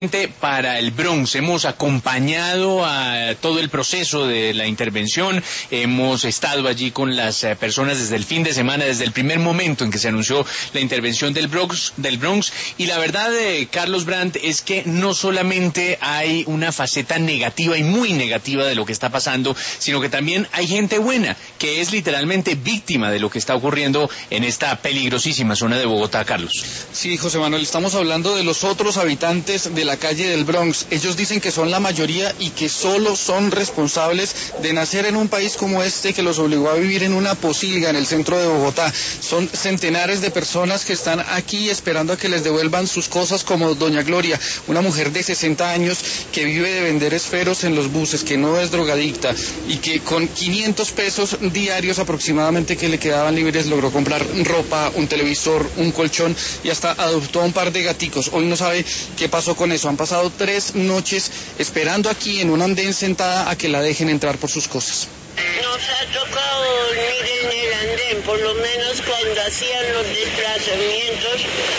Para el Bronx. Hemos acompañado a todo el proceso de la intervención, hemos estado allí con las personas desde el fin de semana, desde el primer momento en que se anunció la intervención del Bronx, y la verdad, Carlos Brandt, es que no solamente hay una faceta negativa y muy negativa de lo que está pasando, sino que también hay gente buena, que es literalmente víctima de lo que está ocurriendo en esta peligrosísima zona de Bogotá, Carlos. Sí, José Manuel, estamos hablando de los otros habitantes de la calle del Bronx. Ellos dicen que son la mayoría y que solo son responsables de nacer en un país como este que los obligó a vivir en una posilga en el centro de Bogotá. Son centenares de personas que están aquí esperando a que les devuelvan sus cosas, como doña Gloria, una mujer de 60 años que vive de vender esferos en los buses, que no es drogadicta y que con 500 pesos diarios aproximadamente que le quedaban libres logró comprar ropa, un televisor, un colchón y hasta adoptó a un par de gaticos. Hoy no sabe qué pasó con eso. Han pasado 3 noches esperando aquí en un andén sentada a que la dejen entrar por sus cosas. Nos ha tocado dormir en el andén, por lo menos cuando hacían los desplazamientos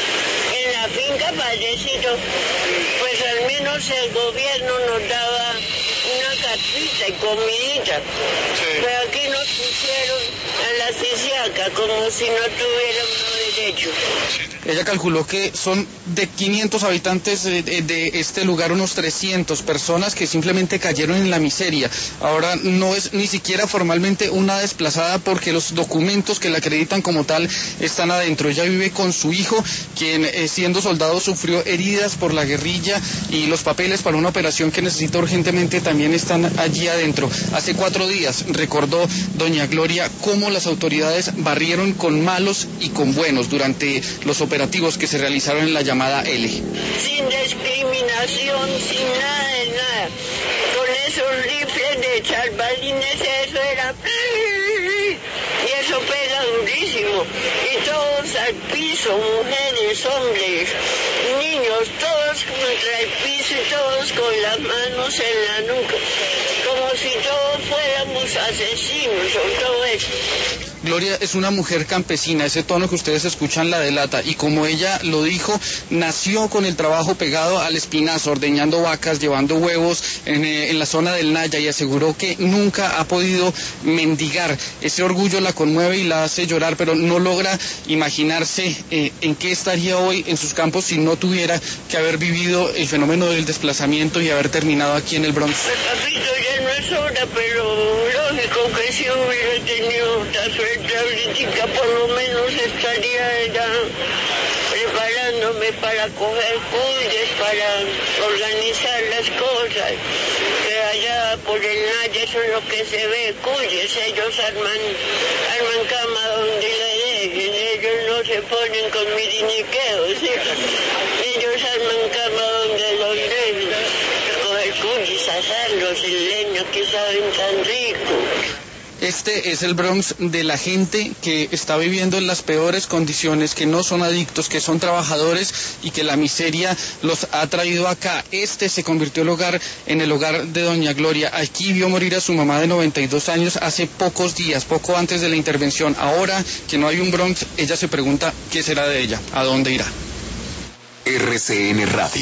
en la finca Vallecito, pues al menos el gobierno nos daba una cartita y comidita, pero aquí nos pusieron a la sisiaca como si no tuviéramos derecho. Ella calculó que son de 500 habitantes de este lugar, unos 300 personas que simplemente cayeron en la miseria. Ahora no es ni siquiera formalmente una desplazada porque los documentos que la acreditan como tal están adentro. Ella vive con su hijo, quien siendo soldado sufrió heridas por la guerrilla, y los papeles para una operación que necesita urgentemente también están allí adentro. Hace 4 días recordó doña Gloria cómo las autoridades barrieron con malos y con buenos durante los operativos que se realizaron en la llamada L. Sin discriminación, sin nada de nada. Con esos rifles de salvalines, eso era... Y eso pega durísimo. Y todos al piso, mujeres, hombres, niños, todos contra el piso y todos con las manos en la nuca. Como si todos fuéramos asesinos o todo eso. Gloria es una mujer campesina, ese tono que ustedes escuchan la delata, y como ella lo dijo, nació con el trabajo pegado al espinazo, ordeñando vacas, llevando huevos en la zona del Naya, y aseguró que nunca ha podido mendigar. Ese orgullo la conmueve y la hace llorar, pero no logra imaginarse en qué estaría hoy en sus campos si no tuviera que haber vivido el fenómeno del desplazamiento y haber terminado aquí en el Bronx. Papito, ya no es hora, pero lógico que si hubiera tenido otra suerte ahorita, por lo menos estaría ya preparándome para coger cuyes, para organizar las cosas. Que allá por el Naya eso es lo que se ve, cuyes, ellos arman cama donde le dejen, ellos no se ponen con miriniqueos, ¿sí? Ellos arman cama donde los dejen, coger cuyes, asarlos en leña que saben tan rico. Este es el Bronx de la gente que está viviendo en las peores condiciones, que no son adictos, que son trabajadores y que la miseria los ha traído acá. Este se convirtió en el hogar de doña Gloria. Aquí vio morir a su mamá de 92 años hace pocos días, poco antes de la intervención. Ahora que no hay un Bronx, ella se pregunta qué será de ella, a dónde irá. RCN Radio.